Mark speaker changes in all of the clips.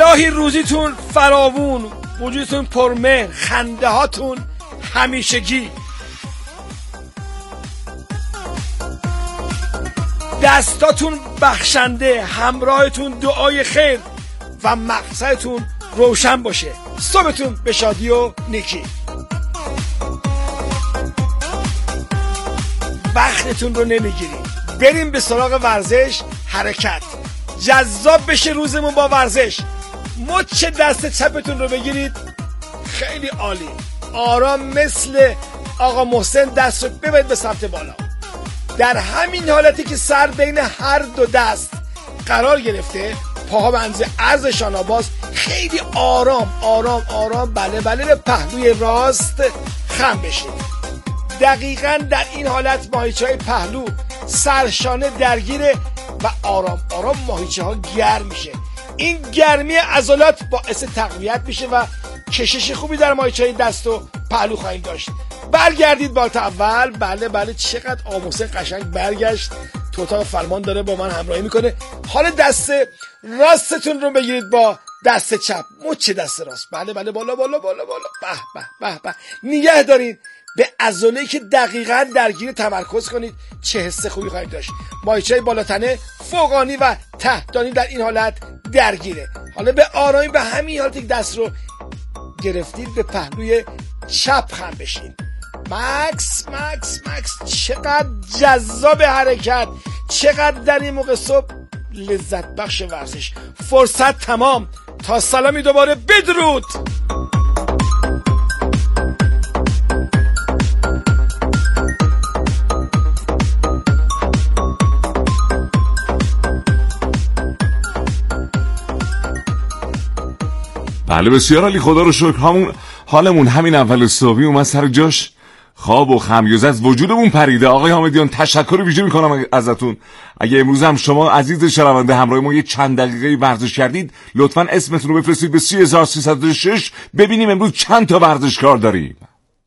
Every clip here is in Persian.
Speaker 1: الهی روزیتون فراوون، وجودتون پرمهر، خنده هاتون همیشگی، دستاتون بخشنده، همراهتون دعای خیر و مقصدتون روشن باشه. صبحتون به شادی و نیکی. وقتتون رو نمیگیریم، بریم به سراغ ورزش، حرکت. جذاب بشه روزمون با ورزش. مچ دست چپتون رو بگیرید، خیلی عالی. آرام مثل آقا محسن دست رو ببرید به سمت بالا. در همین حالتی که سر بین هر دو دست قرار گرفته، پاها به اندازه عرض شانه باز، خیلی آرام آرام آرام بله به پهلوی راست خم بشید. دقیقاً در این حالت ماهیچه‌های پهلو سرشانه درگیره و آرام آرام ماهیچه‌ها گرم میشه. این گرمی عضلات باعث تقویت میشه و کشش خوبی در ماهیچه‌های دست و پهلو خواهیم داشت. برگردید بالت اول. بله چقدر آموزه قشنگ برگشت. تو اتاق فرمان داره با من همراهی میکنه. حالا دست راستتون رو بگیرید با دست چپ، مچ دست راست. بله بالا به نگه دارین به عضله‌ای که دقیقاً درگیر تمرکز کنید. چه حس خوبی خواهید داشت. ماهیچه‌های بالاتنه، فوقانی و تحتانی در این حالت درگیره. حالا به آرامی به همین حالت یک دست رو گرفتید، به پهلوی چپ خم بشین. مکس چقدر جذاب حرکت، چقدر در این موقع صبح لذت بخش ورزش. فرصت تمام. تا سلامی دوباره، بدرود.
Speaker 2: بله بسیار عالی، خدا رو شکر. حالمون همین اول صبحی اومد سر جاش، خواب و خمیازه از وجودمون پریده. آقای حامدیان تشکر ویژه میکنم ازتون. اگه امروز هم شما عزیز شنونده همراه ما یه چند دقیقه ورزش کردید، لطفاً اسمتون رو بفرستید به 3306 ببینیم امروز چند تا ورزشکار داریم.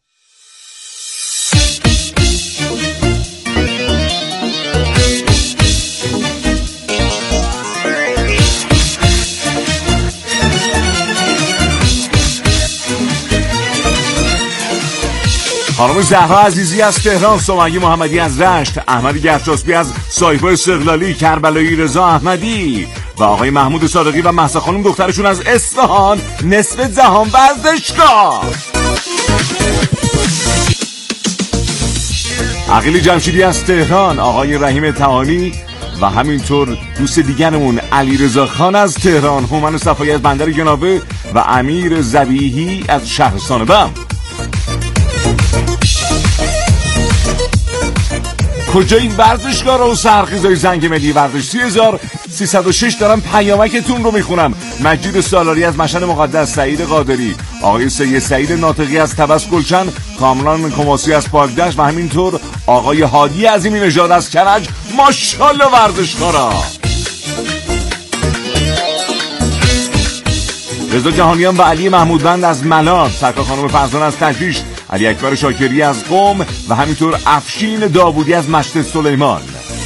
Speaker 2: خانم زهرا عزیزی از تهران، سمیه محمدی از رشت، احمد گرشاسبی از سایپا استقلالی، کربلایی رضا احمدی و آقای محمود صادقی و مهسا خانم دخترشون از اصفهان، نصف جهان ورزشگاه. عقیل جمشیدی از تهران، آقای رحیم تهانی و همینطور دوست دیگرمون علیرضا خان از تهران، هومن صفایی از بندر گناوه و امیر ذبیحی از شهرستان بم. کجا این ورزشگاه و سرخیزای زنگ ملی ورزش 3306 دارم پیامکتون رو میخونم. مجید سالاری از مشهد مقدس، سعید قادری، آقای سعید ناطقی از طبس گلشن، کامران کماسی از پاکدشت و همینطور آقای هادی عظیمی نژاد از کرج. ماشاءالله ورزشکارا. رضا جهانیان و علی محمودبند از ملان، سرکار خانم فرزان از تجریش، علی اکبر شاکری از قم و همینطور افشین داوودی از مشت سلیمان.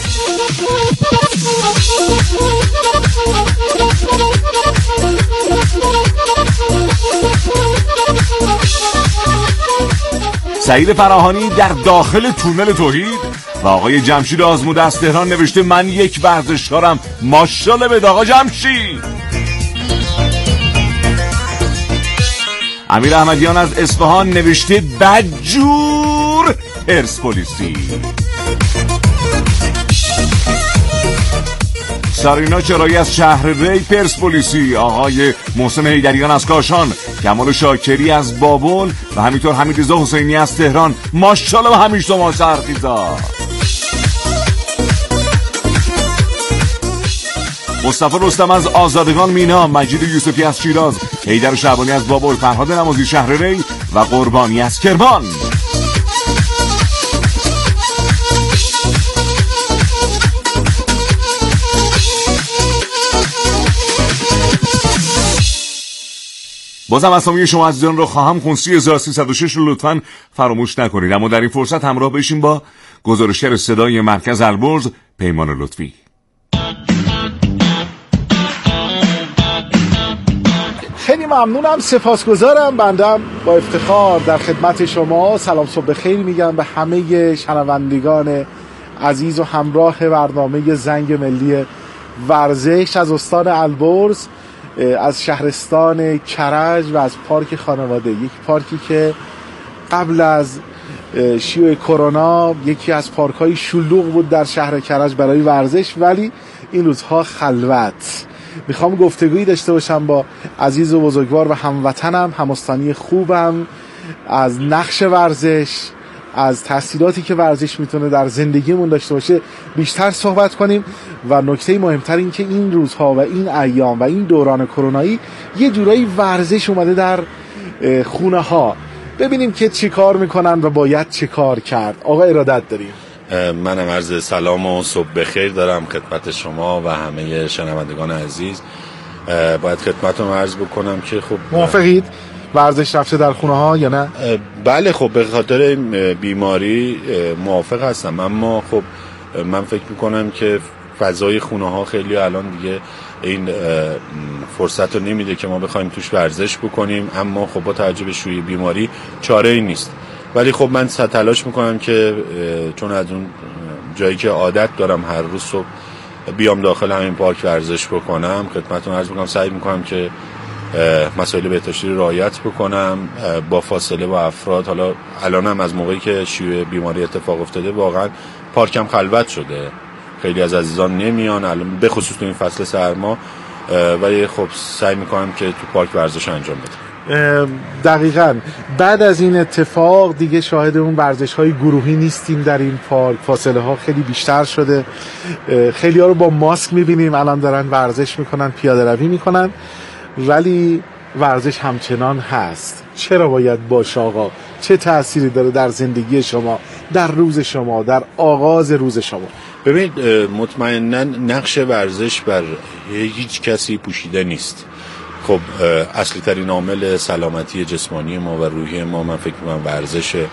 Speaker 2: سعید فراهانی در داخل تونل توحید و آقای جمشید آزموده از تهران نوشته من یک ورزشکارم. ماشاءالله به آقا جمشید. امیر احمدیان از اصفهان نوشته بدجور پرسپولیسی. سارینا چرایی از شهر ری پرسپولیسی، آقای محسن حیدریان از کاشان، کمال شاکری از بابل و همینطور حمیدرضا حسینی از تهران. ماشاءالله و همیشه شما سرخیزا. مصطفی رستم از آزادگان مینا، مجید یوسفی از شیراز، حیدر شعبانی از بابل، فرهاد نمازی شهر ری و قربانی از کرمان. بازم اسامی شما عزیزان رو خواهم خون. 3306 رو لطفاً فراموش نکنید. اما در این فرصت همراه بشیم با گزارشگر صدای مرکز البرز پیمان لطفی.
Speaker 3: خیلی ممنونم، سپاسگزارم. بنده با افتخار در خدمت شما سلام صبح بخیر میگم به همه شنوندگان عزیز و همراه برنامه زنگ ملی ورزش از استان البرز، از شهرستان کرج و از پارک خانواده، یک پارکی که قبل از شیوع کرونا یکی از پارک‌های شلوغ بود در شهر کرج برای ورزش، ولی این روزها خلوت. میخوام گفتگویی داشته باشم با عزیز و بزرگوار و هموطنم، همستانی خوبم، از نقش ورزش، از تأثیراتی که ورزش میتونه در زندگیمون داشته باشه بیشتر صحبت کنیم و نکته مهمتر این که این روزها و این ایام و این دوران کرونایی یه جورایی ورزش اومده در خونه ها، ببینیم که چی کار میکنن و باید چی کار کرد. آقا ارادت داریم.
Speaker 4: منم عرض سلام و صبح بخیر دارم خدمت شما و همه شنوندگان عزیز. باید خدمتتون عرض بکنم که خب
Speaker 3: موافقید ورزش رفته در خونه ها یا نه؟
Speaker 4: بله، خب به خاطر بیماری موافق هستم، اما خب من فکر میکنم که فضای خونه ها خیلی الان دیگه این فرصت رو نمیده که ما بخوایم توش ورزش بکنیم، اما خب با توجه به شیوع بیماری چاره ای نیست. ولی خب من تلاش میکنم که چون از اون جایی که عادت دارم هر روز صبح بیام داخل همین پارک ورزش بکنم، خدمتتون عرض میکنم سعی میکنم که مسائل بهداشتی رو رعایت بکنم با فاصله با افراد. حالا الانم از موقعی که شیوع بیماری اتفاق افتاده واقعا پارکم خلوت شده، خیلی از عزیزان نمیان الان به خصوص تو این فصل سرما، ولی خب سعی میکنم که تو پارک ورزش انجام بدم.
Speaker 3: دقیقاً بعد از این اتفاق دیگه شاهد اون ورزش‌های گروهی نیستیم در این پارک، فاصله ها خیلی بیشتر شده، خیلی ها رو با ماسک میبینیم الان دارن ورزش میکنن، پیاده روی میکنن، ولی ورزش همچنان هست. چرا باید باشه آقا؟ چه تأثیری داره در زندگی شما، در روز شما، در آغاز روز شما؟
Speaker 4: ببینید مطمئناً نقش ورزش بر هیچ کسی پوشیده نیست. خب اصلی ترین عامل سلامتی جسمانی ما و روحی ما من فکر می‌کنم ورزشه.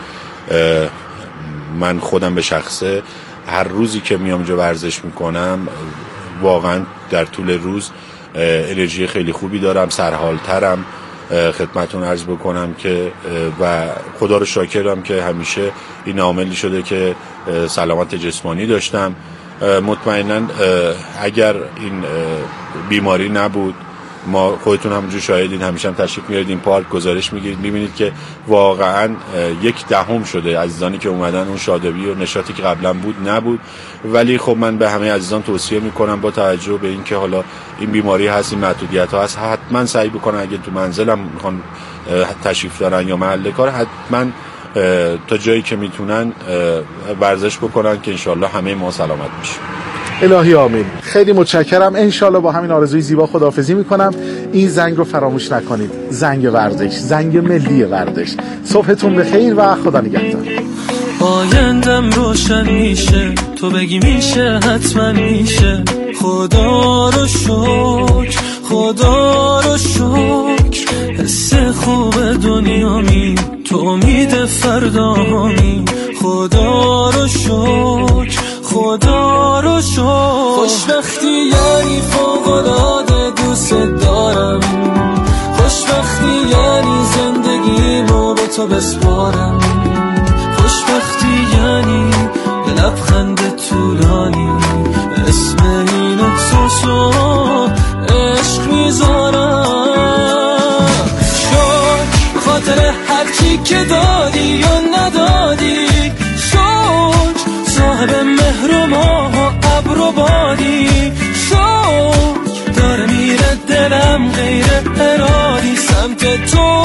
Speaker 4: من خودم به شخصه هر روزی که میام جا ورزش میکنم واقعا در طول روز انرژی خیلی خوبی دارم، سرحالترم. خدمتتون عرض بکنم که و خدا رو شاکرم که همیشه این عاملی شده که سلامت جسمانی داشتم. مطمئناً اگر این بیماری نبود، ما خودتون همونجور شاهدین، همیشه هم تشریف میارید این پارک گزارش میگیرید، میبینید که واقعا 1/10 شده عزیزانی که اومدن، اون شادابی و نشاطی که قبلا بود نبود. ولی خب من به همه عزیزان توصیه میکنم با توجه به اینکه حالا این بیماری هست، این محدودیت ها هست، حتما سعی بکنن اگه تو منزلم میخوان تشریف دارن یا محل کار، حتما تا جایی که میتونن ورزش بکنن که انشالله همه ما سلامت میشیم.
Speaker 3: الهی آمین. خیلی متشکرم. انشالله با همین آرزوی زیبا خداحافظی میکنم. این زنگ رو فراموش نکنید، زنگ ورزش، زنگ ملی ورزش. صبحتون بخیر و خدا نگهدار.
Speaker 5: آیندم روشن میشه، تو بگی میشه، حتما میشه. خدا رو شکر، خدا رو شکر. حس خوب دنیامی، تو امید فردامی. خدا رو شکر، خدا رو شکر. خوشبختی یعنی فوق‌العاده دوست دارم، خوشبختی یعنی زندگیمو به تو بسپارم، خوشبختی یعنی یه لبخند طولانی اسم این احساسو عشق میذارم. شکر به خاطر هرچی که دادی یا ندادی، شکر صاحب مهر و ماه و ابر و بادی، شکر داره میره دلم غیر ارادی سمت تو.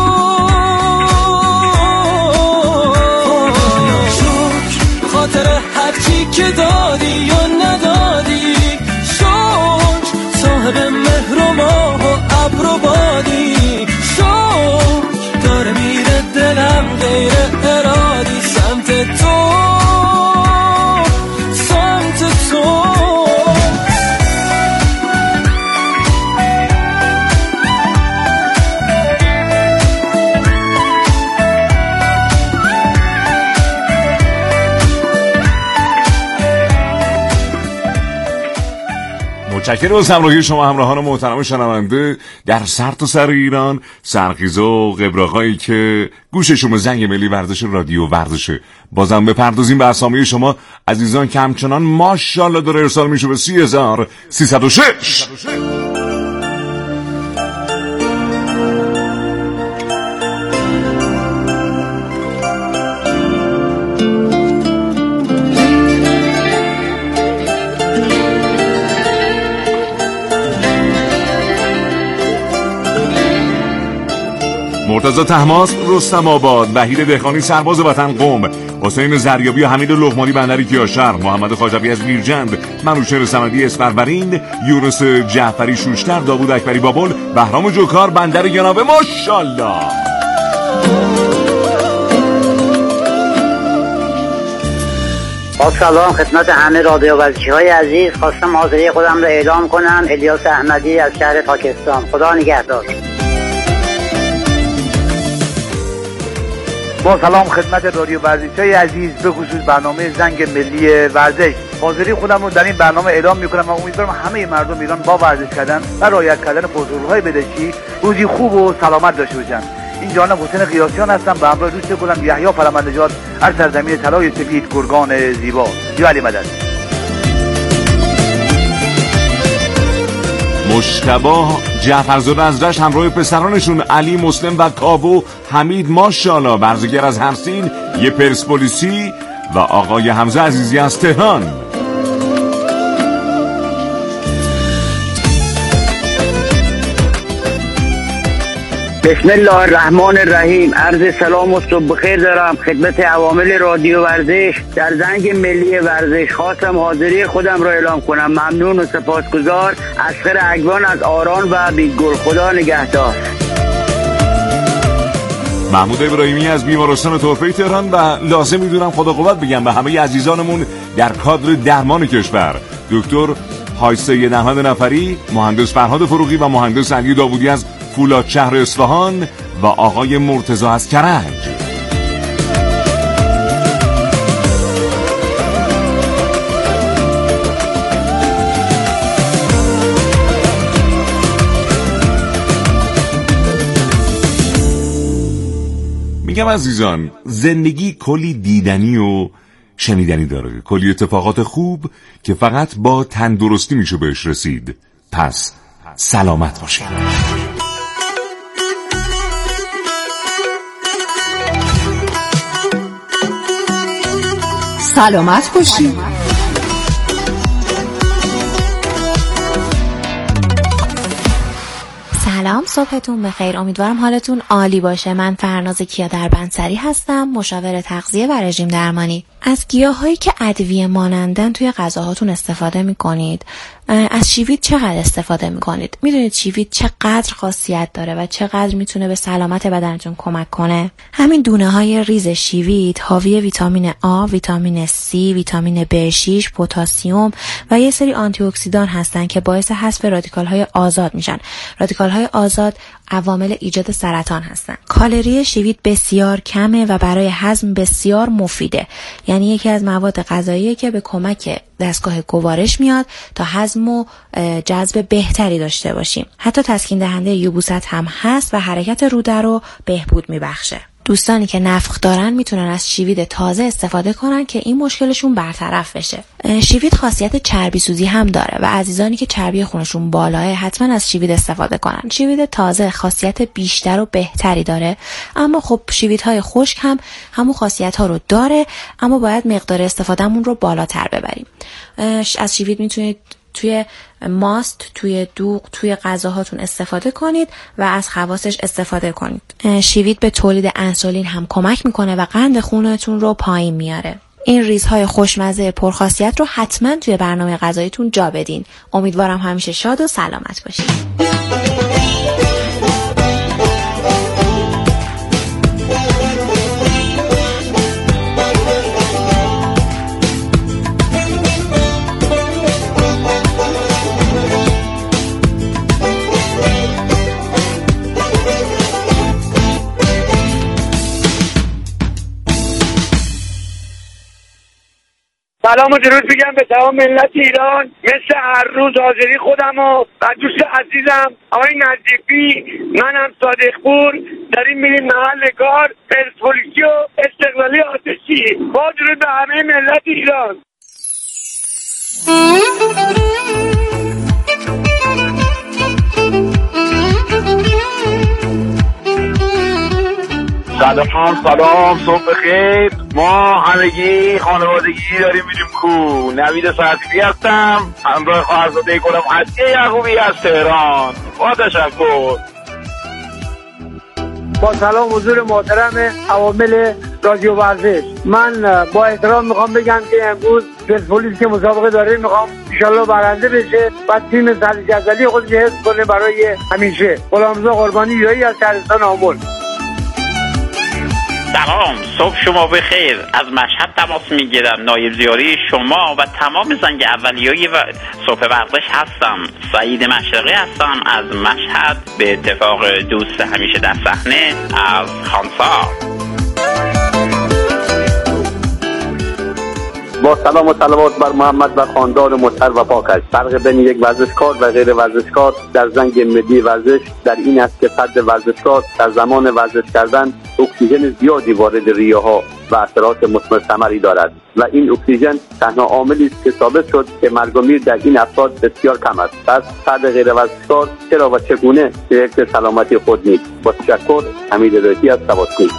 Speaker 5: شکر به خاطر هرچی که دادی یا ندادی، شکر صاحب مهر و ماه و ابر و بادی، شکر داره میره دلم غیر ارادی سمت تو.
Speaker 2: متشکرم از همراهی شما همراهان محترم شنونده در سرتاسر ایران، سرخیزه و قبراقایی که گوششون به زنگ ملی ورزش رادیو ورزشه. بازم بپردازیم به اسامی شما عزیزان که همچنان ماشاءالله داره ارسال میشه به 30306. مرتضی طهماسب، رستم آباد، وحید دهقانی سرباز وطن قم، حسین زریابی و حمید لقمانی بندر کیاشهر، محمد خواجوی از میرجند، منوچهر صمدی اسپرورین، یونس جعفری شوشتر، داوود اکبری بابل، بهرام جوکار بندر گنابه. ماشاءالله.
Speaker 6: با سلام خدمت همه رادیو ورزشی‌های عزیز، خواستم حاضری خودم را اعلام کنم. الیاس احمدی از شهر پاکستان. خدا نگهدار.
Speaker 7: با سلام خدمت رادیو ورزشی‌های عزیز، به خصوص برنامه زنگ ملی ورزش. حاضری خودم رو در این برنامه اعلام می‌کنم و امیدوارم همه مردم ایران با ورزش کردن و رعایت کردن پروتکل‌های بدهشی روزی خوب و سلامت داشته باشن. این جانب حسین قیاسیان هستم به همراه دوست گلم یحیی فرماننژاد از سرزمین طلای سفید گرگان زیبا. علی مدد.
Speaker 2: مجتبی جعفرزاده از رشت همراه پسرانشون علی، مسلم و کاوو، حمید ماشاءالله برزگر از همسین، یه پرسپولیسی و آقای حمزه عزیزی از تهران.
Speaker 6: بسم الله الرحمن الرحیم. عرض سلام و صبح بخیر دارم خدمت عوامل رادیو ورزش. در زنگ ملی ورزش خواستم حاضری خودم را اعلام کنم. ممنون و سپاسگزار. اصغر اگوان از آران و بیگل. خدا نگهدار.
Speaker 2: محمود ابراهیمی از بیمارستان طرفه تهران و لازم میدونم خدا قوت بگم به همه عزیزانمون در کادر درمان کشور، دکتر حاج سید احمد نفری، مهندس فرهاد فروغی و مهندس علی داوودی از فولاد شهر اصفهان و آقای مرتضی از کرج. میگم عزیزان، زندگی کلی دیدنی و شنیدنی داره، کلی اتفاقات خوب که فقط با تندرستی میشه بهش رسید. پس سلامت باشید.
Speaker 8: سلامت باشید.
Speaker 9: سلام، صبحتون بخیر. امیدوارم حالتون عالی باشه. من فرناز کیا دربندسری هستم، مشاور تغذیه و رژیم درمانی. از گیاهایی که ادویه مانندن توی غذاهاتون استفاده میکنید. از شیوید چقدر استفاده میکنید؟ میدونید شیوید چقدر خاصیت داره و چقدر میتونه به سلامت بدنتون کمک کنه؟ همین دونه های ریز شیوید حاوی ویتامین آ، ویتامین C، ویتامین B6، پتاسیم و یه سری آنتی اکسیدان هستن که باعث حذف رادیکال های آزاد میشن. رادیکال های آزاد عوامل ایجاد سرطان هستن. کالری شیوید بسیار کمه و برای هضم بسیار مفیده. یعنی یکی از مواد غذاییه که به کمک دستگاه گوارش میاد تا هضم و جذب بهتری داشته باشیم. حتی تسکین دهنده یبوست هم هست و حرکت روده رو بهبود میبخشه. دوستانی که نفخ دارن میتونن از شیوید تازه استفاده کنن که این مشکلشون برطرف بشه. شیوید خاصیت چربی سوزی هم داره و عزیزانی که چربی خونشون بالاه حتما از شیوید استفاده کنن. شیوید تازه خاصیت بیشتر و بهتری داره، اما خب شیویدهای خشک هم همون خاصیت ها رو داره، اما باید مقدار استفادهمون رو بالاتر ببریم. از شیوید میتونید توی ماست، توی دوغ، توی غذاهاتون استفاده کنید و از خواصش استفاده کنید. شیوید به تولید انسولین هم کمک میکنه و قند خونتون رو پایین میاره. این ریزهای خوشمزه پرخاصیت رو حتما توی برنامه غذاییتون جا بدین. امیدوارم همیشه شاد و سلامت باشید.
Speaker 6: سلام و درود میگم به تمام ملت ایران. مثل هر روز حاضری خودم و دوست عزیزم آقای نجیبی، منم صادق پور داریم میریم محل کار پرسپولیسی و استقلالی آتشی. با درود به همه ملت ایران.
Speaker 8: سلام صبح بخیر. ما همگی خانوادگی داریم میریم کو. نوید صدیقی هستم، همراه خواهرزاده گلم حسیه یعقوبی از تهران. با تشکر.
Speaker 7: با سلام حضور محترم عوامل رادیو ورزش، من با احترام میخوام بگم که امروز پرسپولیس که مسابقه داره میخوام انشالله برنده بشه و تیم سرج ازلی خودش حفظ کنه برای همیشه. غلامرضا قربانی یایی از شهرستان آمل.
Speaker 10: سلام، صبح شما بخیر. از مشهد تماس میگیرم، نایب زیاری شما و تمام زنگ اولیه‌ای و صبح ورزش هستم. سعید مشرقی هستم از مشهد، به اتفاق دوست همیشه در صحنه از خانسار.
Speaker 8: با سلام و صلوات بر محمد و خاندان مطهر و پاکش. فرق بین یک ورزشکار و غیر ورزشکار در زنگ ملی ورزش در این است که فرد ورزشکار در زمان ورزش کردن اکسیژن زیادی وارد ریه ها و اثرات مثمر ثمری دارد و این اکسیژن تنها عاملی است که ثابت شد که مرگ و میر در این افراد بسیار کم است. پس فرد غیر ورزشکار چرا و چگونه به حفظ سلامتی خود نیست؟ با تشکر، حمید رضایی از سواسکوی.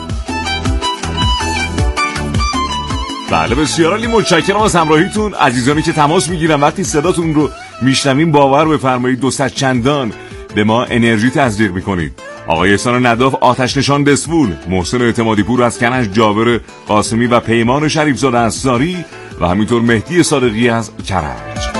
Speaker 2: بله بسیار عالی، متشکرم از همراهیتون. عزیزانی که تماس میگیرن وقتی صداتون رو میشنویم باور بفرمایید 200 چندان به ما انرژی تزریق میکنید. آقای احسان نداف آتش نشان دسفول، محسن اعتمادی پور از کنج، جابر قاسمی و پیمان شریف زاده از ساری و همینطور مهدی صادقی از کرج.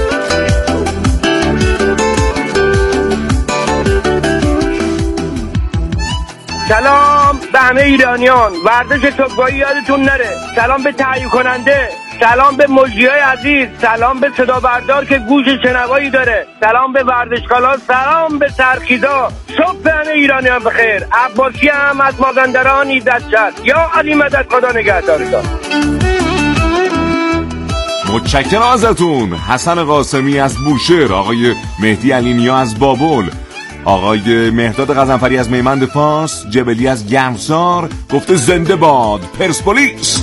Speaker 11: سلام به همه ایرانیان. ورزش صبحگاهی یادتون نره. سلام به تهیه کننده، سلام به مجریای عزیز، سلام به صدا بردار که گوش شنوایی داره، سلام به ورزشکاران، سلام به سرخیزا. صبح به همه ایرانیان بخیر. عباسی هم از مازندران ایزد شد. یا علی مدد، خدا نگهدارتان.
Speaker 2: متشکرم ازتون. حسن قاسمی از بوشهر، آقای مهدی علینیا از بابل، آقای مهداد غضنفری از میمند فارس، جبلی از گرمسار گفته زنده باد پرسپولیس.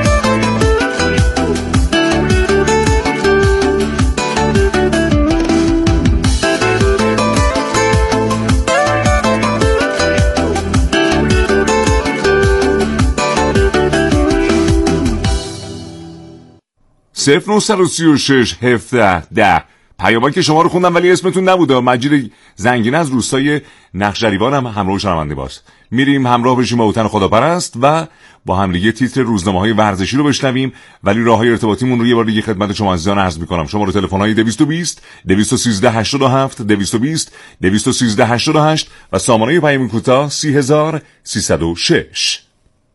Speaker 2: صفر 936 17 10. پیامان که شما رو خوندم ولی اسمتون نبوده. مجید زنگینه از روستای نخجریوان هم همراه شنونده باز. میریم همراه بشیم با اوتن خداپرست و با هم دیگه تیتر روزنامه‌های ورزشی رو بشنویم، ولی راههای ارتباطیمون رو یه بار دیگه خدمت شما عزیزان عرض می‌کنم. شماره تلفن‌های 220 213 87 220 213 88 و سامانه پیام کوتاه 30306.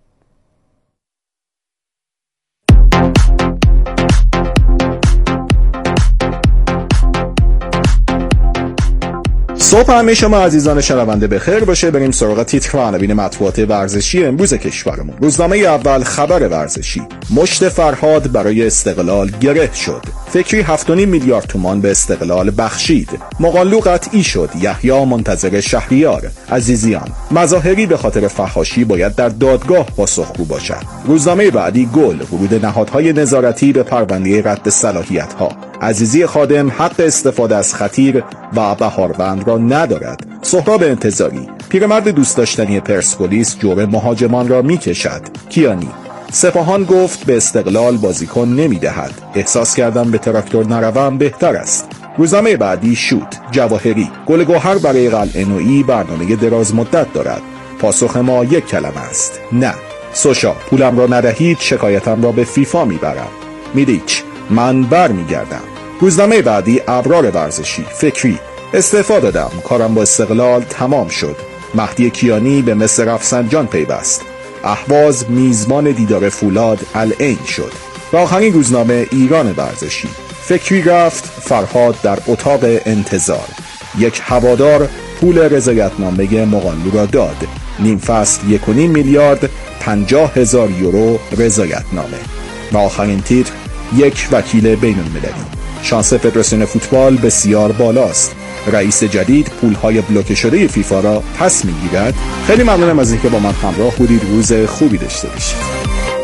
Speaker 12: صبح همه شما عزیزان شنونده بخیر باشه. بریم سراغ تیتر و عناوین مطبوعات ورزشی امروز کشورمون. روزنامه اول خبر ورزشی: مشت فرهاد برای استقلال گره شد. فکری 7.5 میلیارد تومان به استقلال بخشید. مقالو قطعی شد. یحیی منتظر شهریار. عزیزیان، مظاهری به خاطر فحاشی باید در دادگاه پاسخگو باشد. روزنامه بعدی گل: ورود نهادهای نظارتی به پرونده رد صلاحیت‌ها. عزیزی خادم حق استفاده از خطیر و بهاروند را ندارد. سهراب انتظاری: پیرمرد دوست داشتنی پرسپولیس جور مهاجمان را می‌کشد. کیانی: سپاهان گفت به استقلال بازیکن نمی‌دهد. احساس کردم به تراکتور نروم بهتر است. روزنامه بعدی شوت: جواهری: گل گوهر برای قلعه نوئی برنامه دراز مدت دارد. پاسخ ما یک کلمه است: نه. سوشا: پولم را ندهید شکایتم را به فیفا میبرم. میدیچ: من برمیگردم. روزنامه بعدی ابرار ورزشی. فکری: استعفا دادم، کارم با استقلال تمام شد. مهدی کیانی به مصر رفسنجان پیوست. اهواز میزبان دیدار فولاد العین شد. و آخرین روزنامه ایران ورزشی. فکری رفت، فرهاد در اتاق انتظار. یک هوادار پول رضایتنامه مقالو را داد. نیم فصل 1.5 میلیارد 50,000 یورو رضایتنامه. و آخرین تیتر: یک وکیل بین المللی. شانس فدراسیون فوتبال بسیار بالاست. رئیس جدید پولهای بلوکه شده فیفا را پس میگیرد. خیلی ممنونم از اینکه با من همراه بودید. روز خوبی داشته باشید.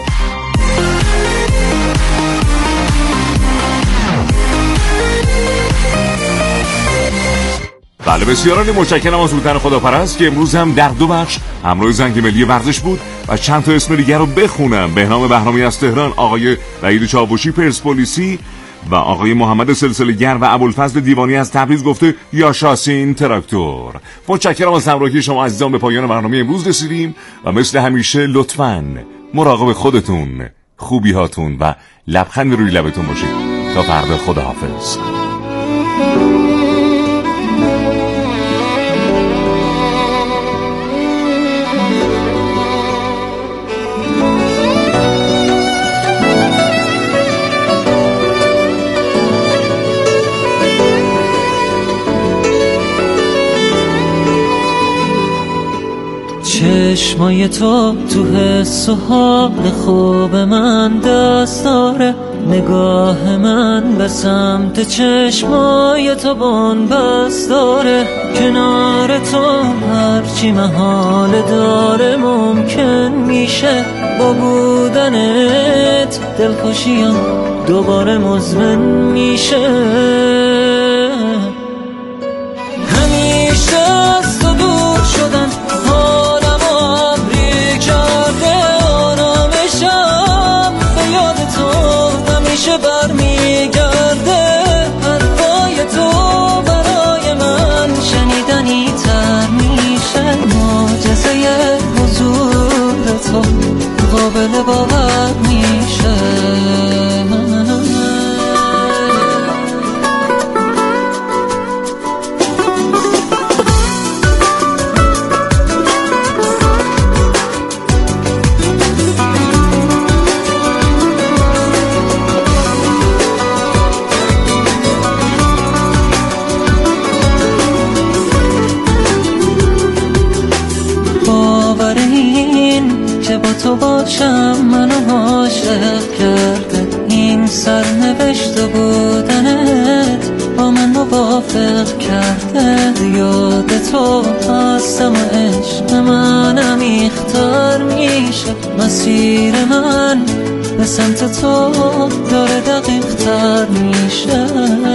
Speaker 2: بله بسیاران متشکرم از هوتن خداپرست که امروز هم در 2 بخش همراه زنگ ملی ورزش بود و چند تا اسم دیگر رو بخونم. بهنام بهرامی از تهران، آقای وحید چاوشی پرسپولیسی و آقای محمد سلسله‌گر و ابوالفضل دیوانی از تبریز گفته یاشاسین تراکتور. متشکرم از همراهی شما عزیزان. به پایان برنامه امروز رسیدیم و مثل همیشه لطفاً مراقب خودتون، خوبی هاتون و لبخند روی لبتون باشید. تا فردا، خداحافظ.
Speaker 5: چشمای تو حس و حال خوب من دست داره، نگاه من به سمت چشمای تو بن‌بست داره. کنار تو هرچی محال داره ممکن میشه، با بودنت دلخوشیام دوباره مزمن میشه. همیشه از تو دور شدن برمیگرده. حرفای تو برای من شنیدنی تر میشه، معجزه حضور تو قابل باور میشه. تو باشم منو عاشق کرده، این سرنوشت بودنت با من موافق کرده. یاد تو هستم و عشق منم اختار میشه، مسیر من به سمت تو داره دقیق تر میشه.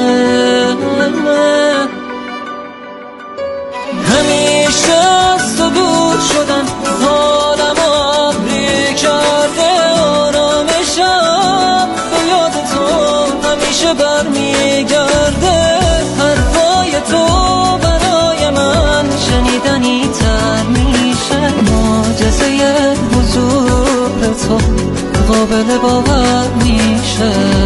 Speaker 5: همیشه از تو دور شدن حالم آبری کرده، آرامشم به یاد تو همیشه برمیگرده. حرفای تو برای من شنیدنی تر میشه، معجزه حضور تو قابل باور میشه.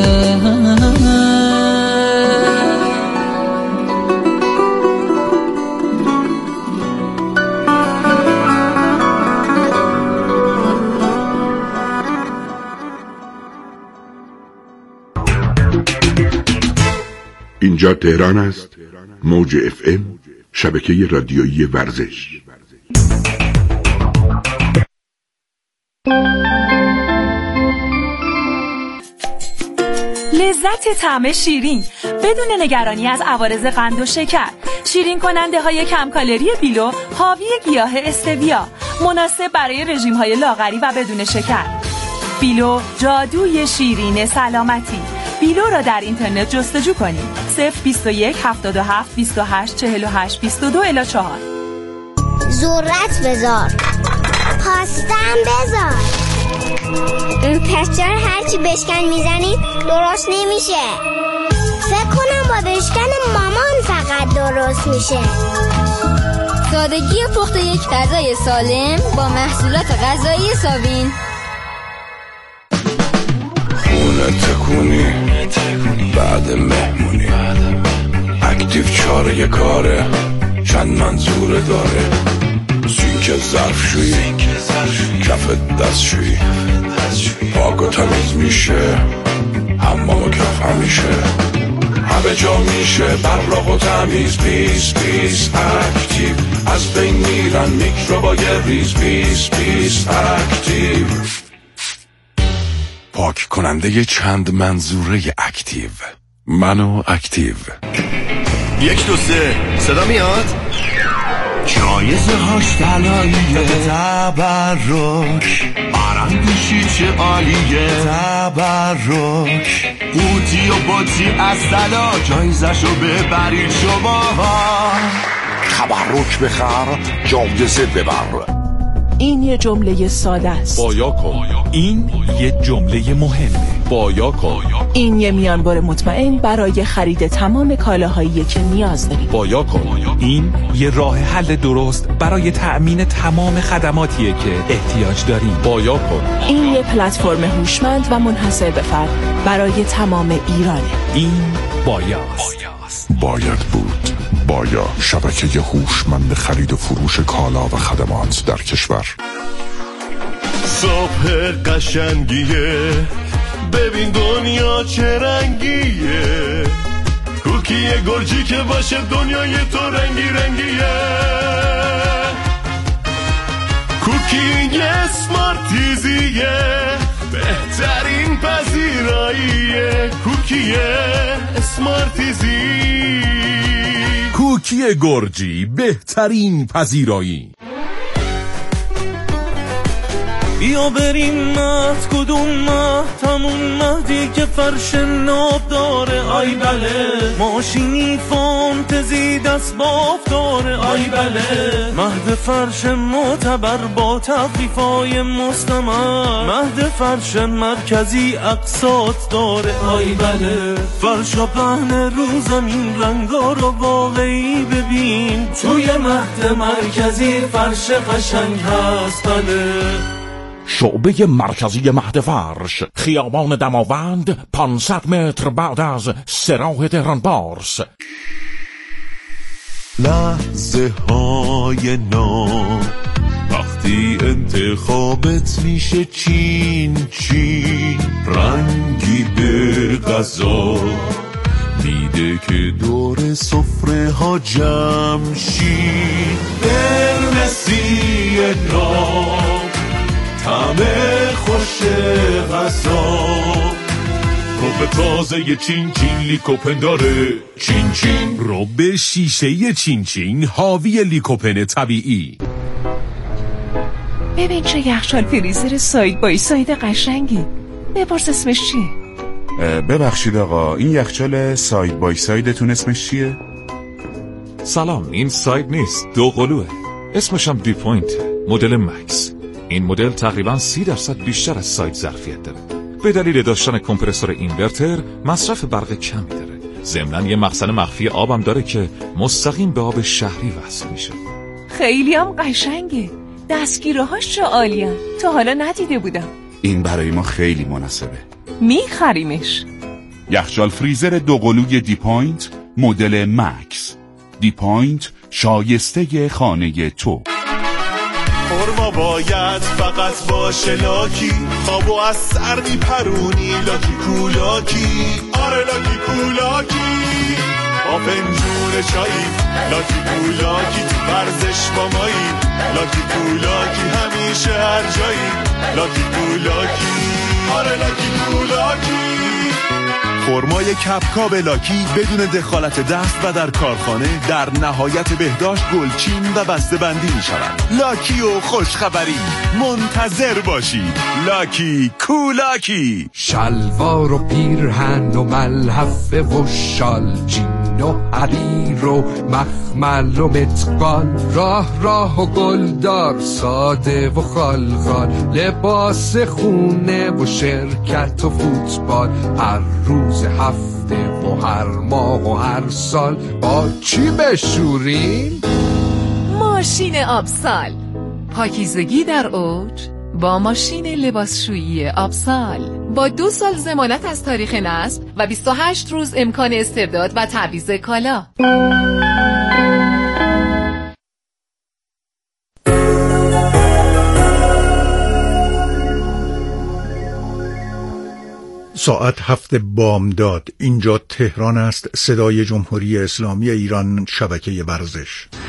Speaker 13: اینجا تهران است. موج FM، شبکه رادیویی ورزش.
Speaker 14: لذت طعم شیرین بدون نگرانی از عوارض قند و شکر. شیرین کننده های کم کالری بیلو حاوی گیاه استویا، مناسب برای رژیم های لاغری و بدون شکر. بیلو، جادوی شیرین سلامتی. بیلو را در اینترنت جستجو کنید. 021 77 28 48 22 الی 4.
Speaker 15: ذرت بذار، پاستم بذار. این پسچر هرچی بشکن میزنی درست نمیشه. فکر کنم با بشکن مامان فقط درست میشه.
Speaker 16: سادگی پخت یک غذای سالم با محصولات غذایی ساوین.
Speaker 17: خونه تکونی بعد مهمونی، اکتیو چاره کاره، چند منظور داره. سینک ظرفشویی، کف دستشویی، پاک و تمیز میشه، حمام و کف همیشه، همه جا میشه براق و تمیز. پیس پیس اکتیو، از بین میرن میکروبای ریز. پیس پیس اکتیو. پاک کننده چند منظوره اکتیو. منو اکتیو.
Speaker 18: 1 2 3 صدا میاد؟
Speaker 17: جایزه هاش طلاییه، تبرک آرندشی چه عالیه، تبرک قوطی و باطی از طلا، جایزشو ببرید شما.
Speaker 13: تبرک بخر، جایزه ببر.
Speaker 19: این یه جمله ساده است.
Speaker 17: بایا کن.
Speaker 20: این یه جمله مهمه.
Speaker 17: بایا کن.
Speaker 19: این یه میانبر مطمئن برای خرید تمام کالاهایی که نیاز دارید.
Speaker 17: بایا کن.
Speaker 20: این یه راه حل درست برای تأمین تمام خدماتیه که احتیاج داریم.
Speaker 17: بایا کن.
Speaker 19: این یه پلتفرم هوشمند و منحصر به فرد برای تمام ایرانه.
Speaker 20: این بایاست.
Speaker 13: باید بود. بایا، شبکه هوشمند خرید و فروش کالا و خدمات در کشور.
Speaker 18: صبح قشنگیه، ببین دنیا چه رنگیه. کوکی گرجی که باشه دنیای تو رنگی رنگیه. کوکی اسمارتیزیه، بهترین پذیراییه. کوکی اسمارتیزی.
Speaker 17: کوکی گرجی، بهترین پذیرایی.
Speaker 5: بیا بریم مهد، کدوم مهد؟ همون مهدی که فرش ناب داره. آی بله، ماشینی فانتزی دست باف داره. آی بله، مهد فرش معتبر با تخفیفای مستمر. مهد فرش مرکزی اقساط داره. آی بله، فرشا پهن رو زمین، رنگا رو واقعی ببین. توی مهد مرکزی فرش قشنگ هست. بله،
Speaker 2: شعبه مرکزی مهد فرش، خیابان دماوند، 500 متر بعد از سراح تهران بارس.
Speaker 18: لحظه های نو، وقتی انتخابت میشه چین چین. رنگی به غذا میده که دور سفره ها جمع شین. قرمزی نام، همه خوش غذا. رب تازه چین چین لیکوپن داره. چین چین
Speaker 17: رب شیشه چین چین حاوی لیکوپن طبیعی.
Speaker 19: ببین چه یخچال فریزر ساید بای ساید قشنگی. بپرس اسمش چیه؟
Speaker 21: ببخشید آقا، این یخچال ساید بای سایدتون اسمش چیه؟
Speaker 20: سلام، این ساید نیست، دو قلوه. اسمش هم دی پوینت، مدل مکس. این مدل تقریباً 30% بیشتر از سایت ظرفیت داره. به دلیل داشتن کمپرسور اینورتر مصرف برق کمی داره. ضمناً یه مخزن مخفی آبم داره که مستقیم به آب شهری وصل میشه.
Speaker 19: خیلی هم قشنگه. دستگیرهاش چه عالیه. تا حالا ندیده بودم.
Speaker 21: این برای ما خیلی مناسبه.
Speaker 19: میخریمش.
Speaker 21: یخچال فریزر دو قلوی دی پوینت مدل مکس. دی پوینت، شایسته خانه تو.
Speaker 18: خورما باید فقط باشه لاکی، خوابو از سر میپرونی. لاکی کولاکی، آره لاکی کولاکی. با فنجون چایی، لاکی کولاکی. تو ورزش با مایی، لاکی کولاکی. همیشه هر جایی، لاکی کولاکی، آره لاکی کولاکی. خرمای کپکاب لاکی بدون دخالت دست و در کارخانه در نهایت بهداشت گلچین و بسته بندی می شود. لاکی و خوشخبری منتظر باشید. لاکی کولاکی.
Speaker 22: شلوار و پیرهن و ملحفه و شال، جین و حریر و مخمل و متقال، راه و گلدار، ساده و خالخال، لباس خونه و شرکت و فوتبال. هر روز هفته و هر ماه و هر سال با چی بشوریم؟
Speaker 23: ماشین آبسال، پاکیزگی در اوج با ماشین لباسشویی آبسال. با 2 سال ضمانت از تاریخ نصب و 28 روز امکان استرداد و تعویض کالا.
Speaker 24: ساعت 7 بامداد. اینجا تهران است. صدای جمهوری اسلامی ایران، شبکه ورزش.